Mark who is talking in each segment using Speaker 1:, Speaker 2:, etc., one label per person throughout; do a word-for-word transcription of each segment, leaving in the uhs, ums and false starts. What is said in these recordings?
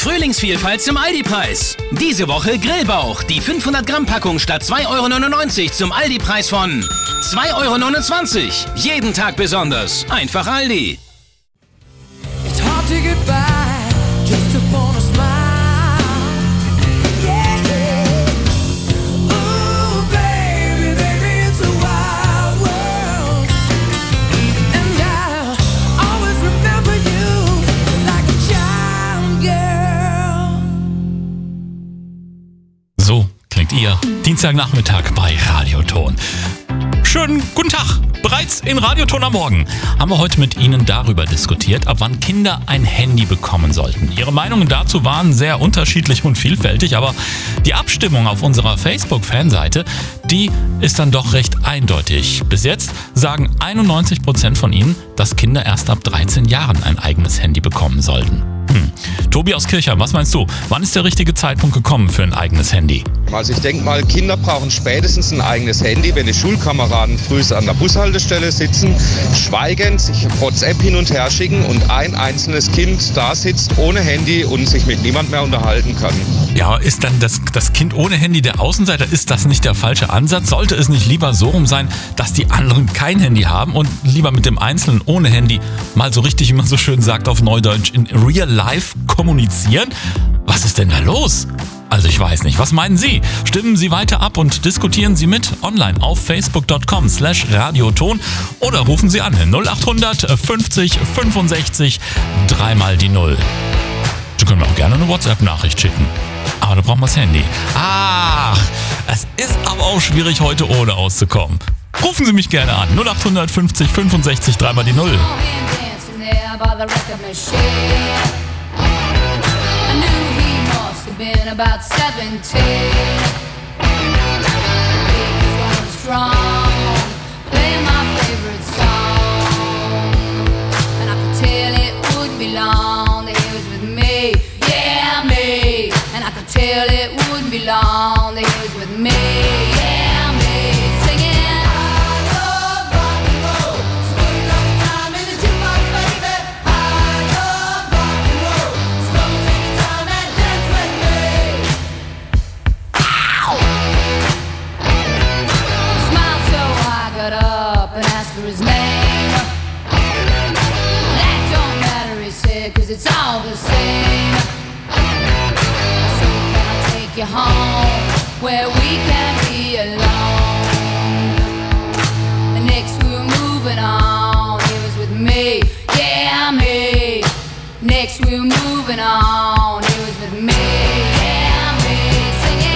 Speaker 1: Frühlingsvielfalt zum Aldi-Preis. Diese Woche Grillbauch. Die fünfhundert Gramm Packung statt zwei Euro neunundneunzig zum Aldi-Preis von zwei Euro neunundzwanzig. Jeden Tag besonders. Einfach Aldi.
Speaker 2: It's hard to get by, just upon a smile.
Speaker 3: So klingt ihr Dienstagnachmittag bei Radioton. Schönen guten Tag! Bereits in Radioton am Morgen haben wir heute mit Ihnen darüber diskutiert, ab wann Kinder ein Handy bekommen sollten. Ihre Meinungen dazu waren sehr unterschiedlich und vielfältig, aber die Abstimmung auf unserer Facebook-Fanseite, die ist dann doch recht eindeutig. Bis jetzt sagen einundneunzig Prozent von Ihnen, dass Kinder erst ab dreizehn Jahren ein eigenes Handy bekommen sollten. Hm. Tobi aus Kirchheim, was meinst du? Wann ist der richtige Zeitpunkt gekommen für ein eigenes Handy?
Speaker 4: Also ich denke mal, Kinder brauchen spätestens ein eigenes Handy, wenn die Schulkameraden früh an der Bushaltestelle sitzen, schweigend sich WhatsApp hin und her schicken und ein einzelnes Kind da sitzt ohne Handy und sich mit niemand mehr unterhalten kann.
Speaker 3: Ja, ist dann das, das Kind ohne Handy der Außenseiter? Ist das nicht der falsche Ansatz? Sollte es nicht lieber so rum sein, dass die anderen kein Handy haben und lieber mit dem Einzelnen ohne Handy mal so richtig, wie man so schön sagt auf Neudeutsch, in Real Life kommunizieren? Was ist denn da los? Also ich weiß nicht. Was meinen Sie? Stimmen Sie weiter ab und diskutieren Sie mit online auf facebook.com slash radioton oder rufen Sie an null acht hundert fünfzig fünfundsechzig dreimal die Null. Sie können mir auch gerne eine WhatsApp-Nachricht schicken. Aber da brauchen wir das Handy. Ach, es ist aber auch schwierig, heute ohne auszukommen. Rufen Sie mich gerne an. null acht hundert fünfzig fünfundsechzig dreimal die Null.
Speaker 5: Been about seventeen. He was going strong, playing my favorite song, and I could tell it wouldn't be long that he was with me, yeah me. And I could tell it wouldn't be long that he was with me, yeah me. Singing. It's all the same. So can I take you home where we can be alone? And next we were moving on. He was with me, yeah me. Next we were moving on. He was with me, yeah me. Singing.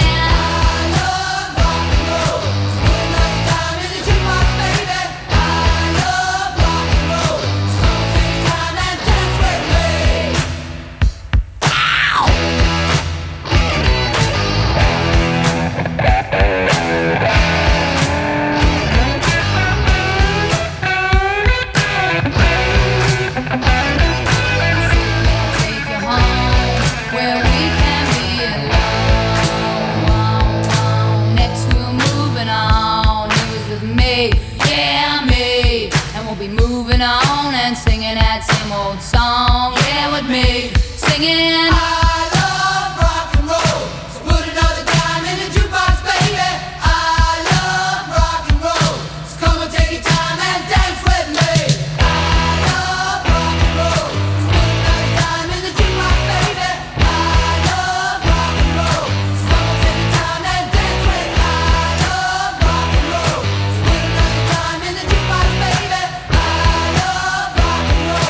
Speaker 5: Song, yeah, with me singing. I love rock and roll, so put another dime in the jukebox, baby. I love rock and roll, so come and take your time and dance with me. I love rock and roll, so put another dime in the jukebox, baby. I love rock and roll, so come and take your time and dance with me. I love rock and roll, so put another dime in the jukebox, baby. I love rock and roll.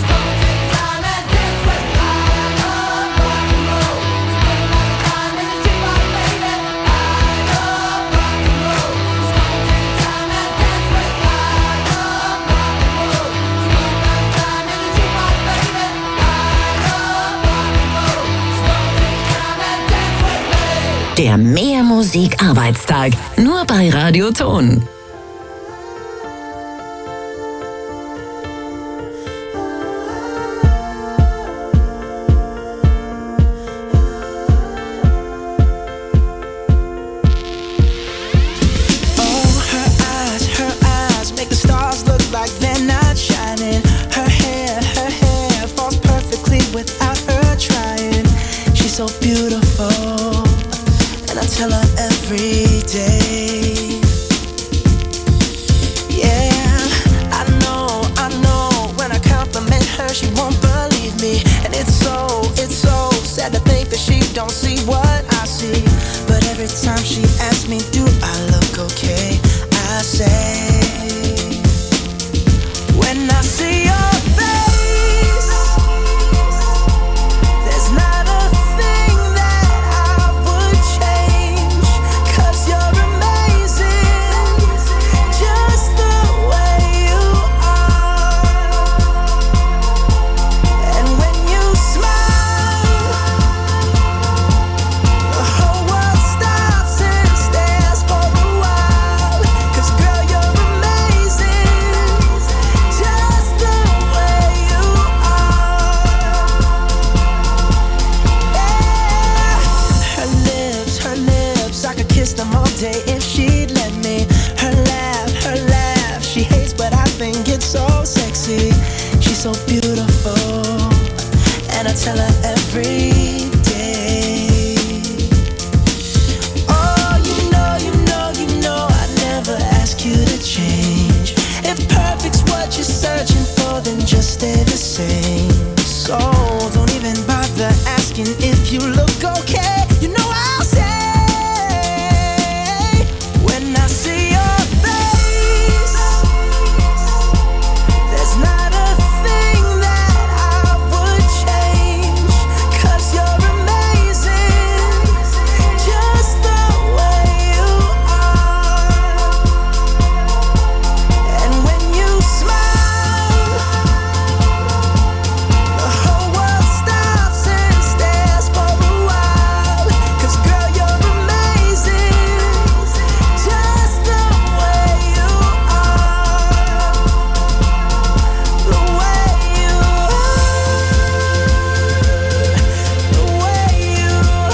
Speaker 6: Der Mehr Musik Arbeitstag. Nur bei Radioton.
Speaker 2: Without her trying,
Speaker 7: so beautiful, and I tell her every day. Yeah, I know, I know, when I compliment her, she won't believe me. And it's so, it's so sad to think that she don't see what I see. But every time she asks me, do I look okay, I say, when I see your face, there's not a thing that I would change, 'cause you're amazing, just the way you are. And when you smile, the whole world stops and stares for a while, 'cause girl, you're amazing, just the way you are. Yeah. Her lips, her lips, I could kiss them all day if she'd let me. Her laugh, her laugh, she hates but I think it's so sexy. She's so beautiful, and I tell her every day. Oh, you know, you know, you know I'd never ask you to change. If perfect's what you're searching for, then just stay the same. So don't even bother asking if you look okay. You know I'll say, when I see your face, there's not a thing that I would change, 'cause you're amazing, just the way you are. And when you smile, the whole world stops and stares for a while, 'cause girl, you're amazing, just the way you are. The way you are, the way you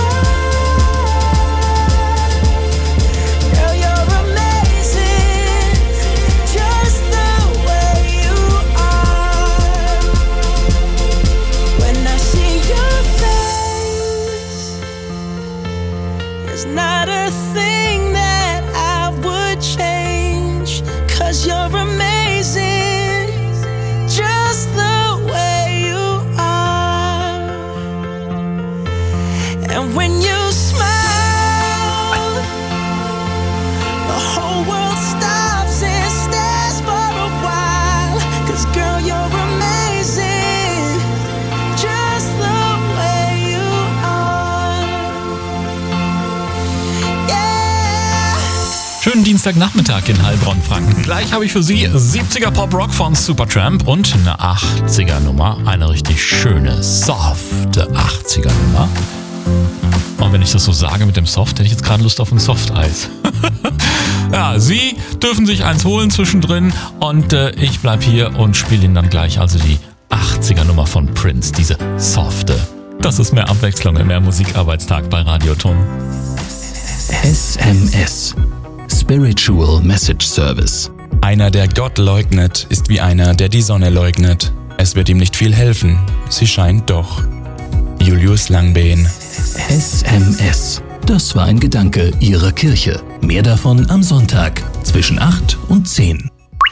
Speaker 7: are. Girl, you're amazing, just the way you are. When I see your face, there's not a thing that I would change, 'cause you're amazing, just the way you are. And when you smile, the whole world stops and stares for a while, 'cause girl, you're amazing, just the way you are. Yeah.
Speaker 3: Schönen Dienstagnachmittag in Heilbronn, Franken. Gleich habe ich für Sie siebziger Pop-Rock von Supertramp und eine achtziger-Nummer. Eine richtig schöne, softe achtziger-Nummer. Und wenn ich das so sage mit dem Soft, hätte ich jetzt gerade Lust auf ein Softeis. Ja, Sie dürfen sich eins holen zwischendrin und äh, ich bleib hier und spiele Ihnen dann gleich also die achtziger-Nummer von Prince, diese softe. Das ist mehr Abwechslung im Mehr Musikarbeitstag bei Radioton.
Speaker 8: S M S. Spiritual Message Service.
Speaker 9: Einer, der Gott leugnet, ist wie einer, der die Sonne leugnet. Es wird ihm nicht viel helfen, sie scheint doch. Julius Langbehn.
Speaker 8: S M S. Das war ein Gedanke Ihrer Kirche. Mehr davon am Sonntag zwischen acht und zehn.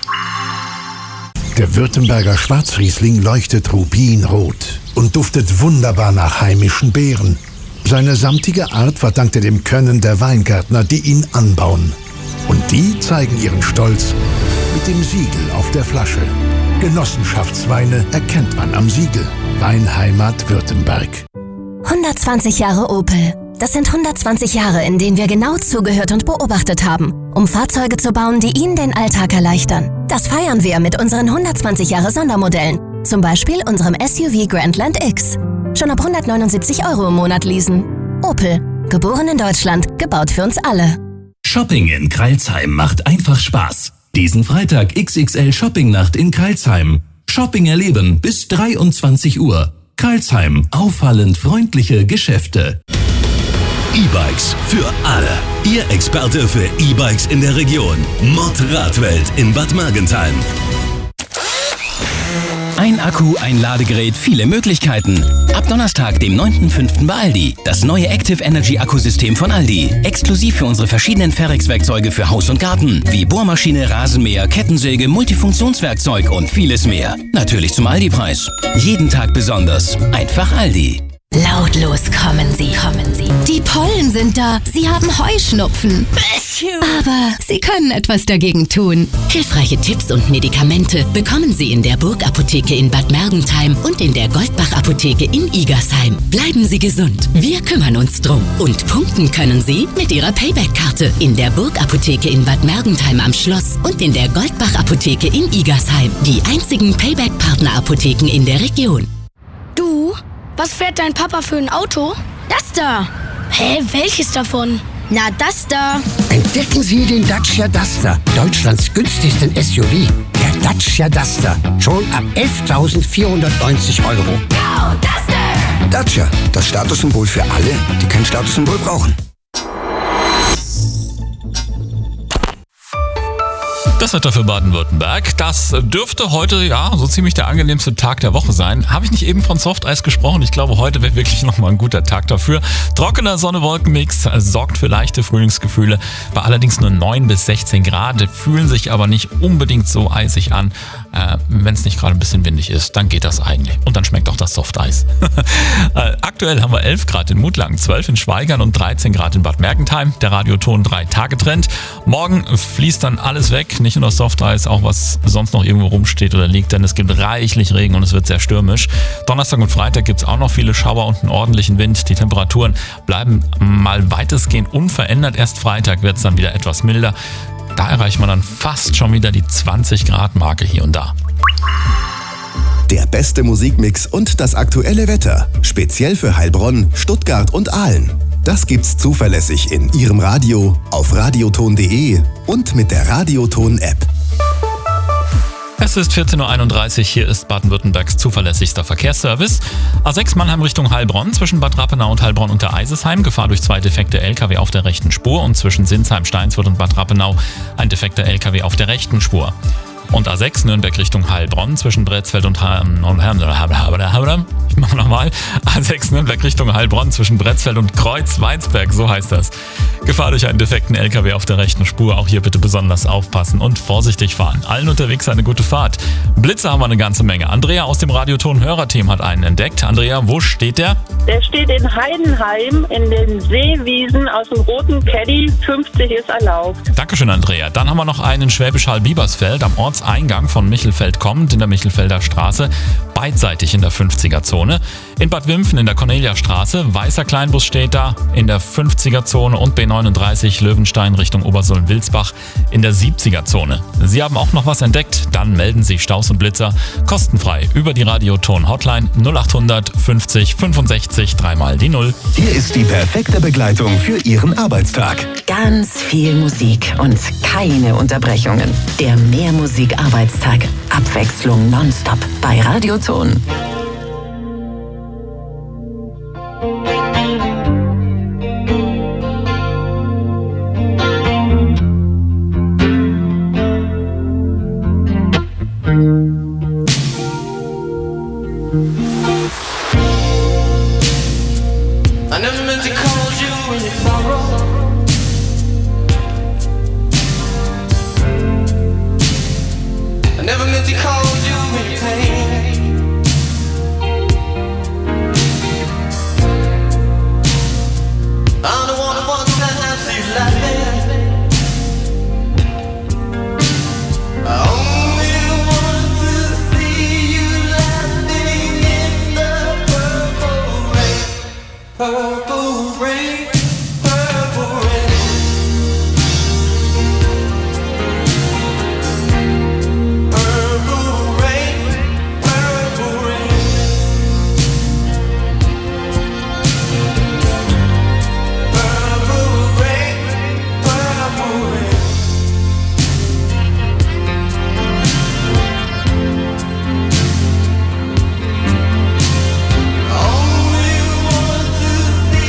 Speaker 10: Der Württemberger Schwarzriesling leuchtet rubinrot und duftet wunderbar nach heimischen Beeren. Seine samtige Art verdankt er dem Können der Weingärtner, die ihn anbauen. Und die zeigen ihren Stolz mit dem Siegel auf der Flasche. Genossenschaftsweine erkennt man am Siegel. Weinheimat Württemberg.
Speaker 11: hundertzwanzig Jahre Opel. Das sind hundertzwanzig Jahre, in denen wir genau zugehört und beobachtet haben, um Fahrzeuge zu bauen, die Ihnen den Alltag erleichtern. Das feiern wir mit unseren hundertzwanzig Jahre Sondermodellen. Zum Beispiel unserem S U V Grandland X. Schon ab hundertneunundsiebzig Euro im Monat leasen. Opel. Geboren in Deutschland, gebaut für uns alle.
Speaker 8: Shopping in Crailsheim macht einfach Spaß. Diesen Freitag X X L Shoppingnacht in Crailsheim. Shopping erleben bis dreiundzwanzig Uhr. Crailsheim, auffallend freundliche Geschäfte.
Speaker 12: E-Bikes für alle. Ihr Experte für E-Bikes in der Region. Mod Radwelt in Bad Mergentheim.
Speaker 1: Ein Akku, ein Ladegerät, viele Möglichkeiten. Ab Donnerstag, dem neunten fünften bei Aldi. Das neue Active Energy Akkusystem von Aldi. Exklusiv für unsere verschiedenen Ferrex-Werkzeuge für Haus und Garten. Wie Bohrmaschine, Rasenmäher, Kettensäge, Multifunktionswerkzeug und vieles mehr. Natürlich zum Aldi-Preis. Jeden Tag besonders. Einfach Aldi.
Speaker 11: Lautlos kommen sie, kommen sie. Die Pollen sind da. Sie haben Heuschnupfen. Aber sie können etwas dagegen tun.
Speaker 13: Hilfreiche Tipps und Medikamente bekommen Sie in der Burg-Apotheke in Bad Mergentheim und in der Goldbach-Apotheke in Igersheim. Bleiben Sie gesund. Wir kümmern uns drum. Und punkten können Sie mit Ihrer Payback-Karte in der Burg-Apotheke in Bad Mergentheim am Schloss und in der Goldbach-Apotheke in Igersheim. Die einzigen Payback-Partner-Apotheken in der Region.
Speaker 14: Du? Was fährt dein Papa für ein Auto? Das da. Hä, welches davon? Na, das da.
Speaker 15: Entdecken Sie den Dacia Duster, Deutschlands günstigsten S U V. Der Dacia Duster, schon ab elftausendvierhundertneunzig Euro.
Speaker 14: Go, Duster!
Speaker 15: Dacia, das Statussymbol für alle, die kein Statussymbol brauchen.
Speaker 3: Das Wetter für Baden-Württemberg, das dürfte heute ja so ziemlich der angenehmste Tag der Woche sein. Habe ich nicht eben von Softeis gesprochen? Ich glaube, heute wäre wirklich nochmal ein guter Tag dafür. Trockener Sonne-Wolken-Mix sorgt für leichte Frühlingsgefühle. Bei allerdings nur neun bis sechzehn Grad, fühlen sich aber nicht unbedingt so eisig an. Äh, Wenn es nicht gerade ein bisschen windig ist, dann geht das eigentlich. Und dann schmeckt auch das Softeis. äh, aktuell haben wir elf Grad in Mutlangen, zwölf in Schweigern und dreizehn Grad in Bad Mergentheim. Der Radioton drei Tage Trend. Morgen fließt dann alles weg. Nicht nur das Softeis, auch was sonst noch irgendwo rumsteht oder liegt, denn es gibt reichlich Regen und es wird sehr stürmisch. Donnerstag und Freitag gibt es auch noch viele Schauer und einen ordentlichen Wind. Die Temperaturen bleiben mal weitestgehend unverändert. Erst Freitag wird es dann wieder etwas milder. Da erreicht man dann fast schon wieder die zwanzig Grad Marke hier und da.
Speaker 16: Der beste Musikmix und das aktuelle Wetter. Speziell für Heilbronn, Stuttgart und Aalen. Das gibt's zuverlässig in Ihrem Radio, auf radioton punkt de und mit der Radioton-App.
Speaker 3: Es ist vierzehn Uhr einunddreißig, hier ist Baden-Württembergs zuverlässigster Verkehrsservice. A sechs Mannheim Richtung Heilbronn, zwischen Bad Rappenau und Heilbronn unter Eisesheim, Gefahr durch zwei defekte L K W auf der rechten Spur und zwischen Sinsheim, Steinsfurt und Bad Rappenau ein defekter L K W auf der rechten Spur. Und A sechs Nürnberg Richtung Heilbronn, zwischen Brezfeld und Heim. Ich mache nochmal. A sechs Nürnberg Richtung Heilbronn, zwischen Brezfeld und Kreuz-Weinsberg, so heißt das. Gefahr durch einen defekten L K W auf der rechten Spur. Auch hier bitte besonders aufpassen und vorsichtig fahren. Allen unterwegs eine gute Fahrt. Blitze haben wir eine ganze Menge. Andrea aus dem Radioton-Hörerteam hat einen entdeckt. Andrea, wo steht der?
Speaker 17: Der steht in Heidenheim in den Seewiesen aus dem roten Caddy. fünfzig ist erlaubt.
Speaker 3: Dankeschön, Andrea. Dann haben wir noch einen Schwäbisch Hall-Biebersfeld am Ortseingang von Michelfeld kommend in der Michelfelder Straße, beidseitig in der fünfziger-Zone. In Bad Wimpfen in der Cornelia-Straße, weißer Kleinbus steht da in der fünfziger-Zone und B neununddreißig Löwenstein Richtung Obersulm-Wilsbach in der siebziger-Zone. Sie haben auch noch was entdeckt? Dann melden Sie Staus und Blitzer kostenfrei über die Radioton-Hotline null acht hundert fünfzig fünfundsechzig dreimal die Null.
Speaker 12: Hier ist die perfekte Begleitung für Ihren Arbeitstag.
Speaker 6: Ganz viel Musik und keine Unterbrechungen. Der Mehrmusik-Arbeitstag. Abwechslung nonstop bei Radioton.
Speaker 2: I never meant to call you when you sorrow. I never meant to call you when you pain. I'm the one who wants to have you laughing. I only want to see you laughing in the purple rain. Purple rain, purple rain. Purple rain, purple rain. Purple rain, purple rain. Only want to see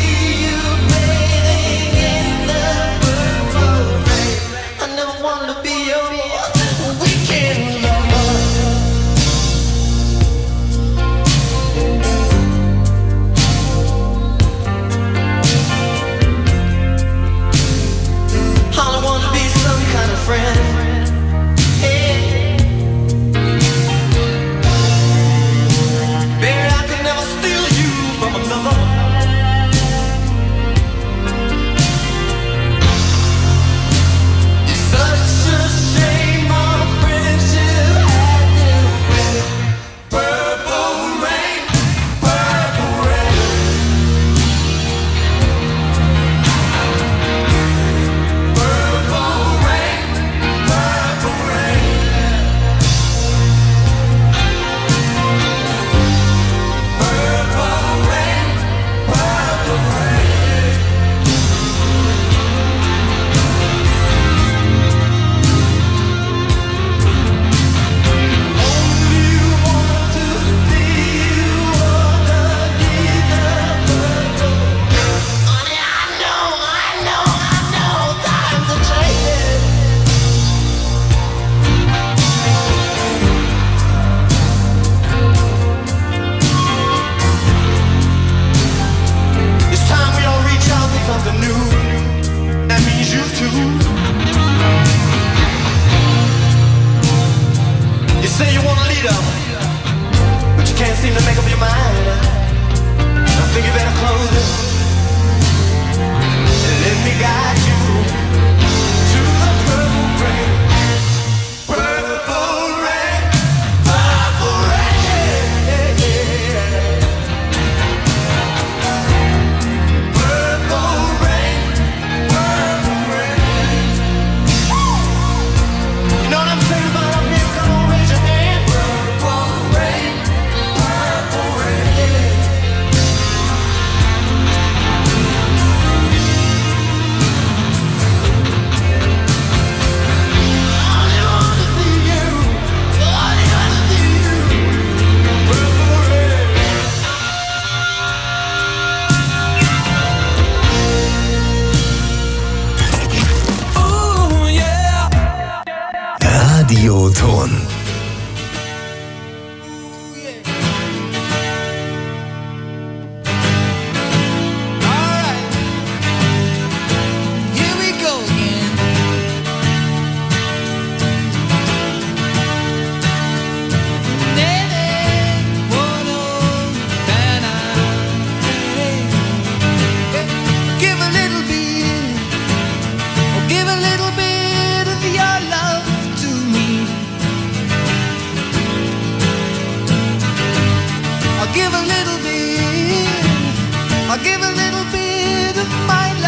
Speaker 16: Radioton.
Speaker 2: Here we go again. Give a little bit, oh, give a little bit of your love to me. I'll give a little bit, I'll give a little bit of my